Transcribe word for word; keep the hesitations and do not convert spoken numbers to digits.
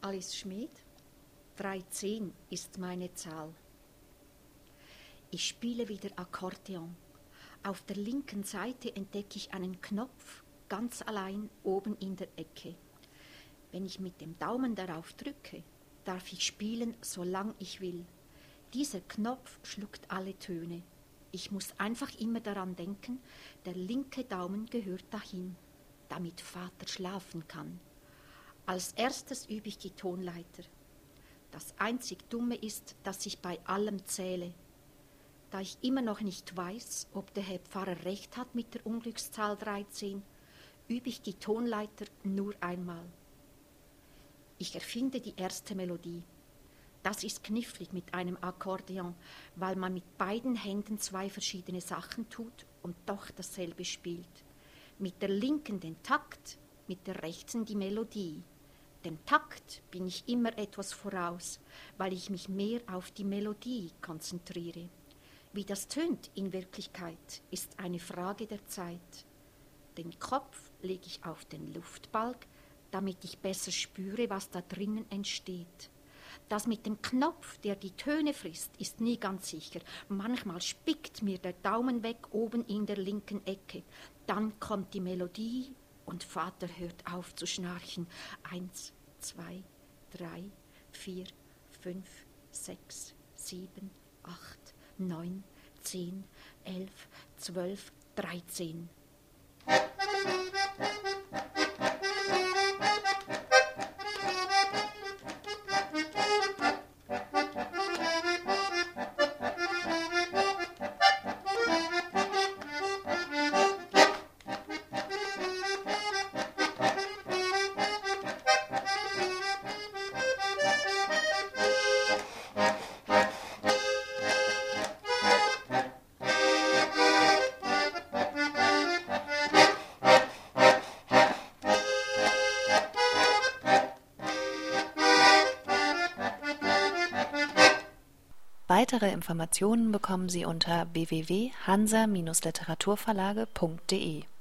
Alice Schmid. dreizehn ist meine Zahl. Ich spiele wieder Akkordeon. Auf der linken Seite entdecke ich einen Knopf, ganz allein oben in der Ecke. Wenn ich mit dem Daumen darauf drücke, darf ich spielen, solange ich will. Dieser Knopf schluckt alle Töne. Ich muss einfach immer daran denken, der linke Daumen gehört dahin, damit Vater schlafen kann. Als erstes übe ich die Tonleiter. Das einzig Dumme ist, dass ich bei allem zähle. Da ich immer noch nicht weiß, ob der Herr Pfarrer recht hat mit der Unglückszahl dreizehn, übe ich die Tonleiter nur einmal. Ich erfinde die erste Melodie. Das ist knifflig mit einem Akkordeon, weil man mit beiden Händen zwei verschiedene Sachen tut und doch dasselbe spielt. Mit der linken den Takt, mit der rechten die Melodie. Den Takt bin ich immer etwas voraus, weil ich mich mehr auf die Melodie konzentriere. Wie das tönt in Wirklichkeit, ist eine Frage der Zeit. Den Kopf lege ich auf den Luftbalg, damit ich besser spüre, was da drinnen entsteht. Das mit dem Knopf, der die Töne frisst, ist nie ganz sicher. Manchmal spickt mir der Daumen weg oben in der linken Ecke. Dann kommt die Melodie und Vater hört auf zu schnarchen. Eins, zwei, drei, vier, fünf, sechs, sieben, acht, neun, zehn, elf, zwölf, dreizehn. Weitere Informationen bekommen Sie unter w w w punkt hansa Bindestrich literaturverlage punkt de.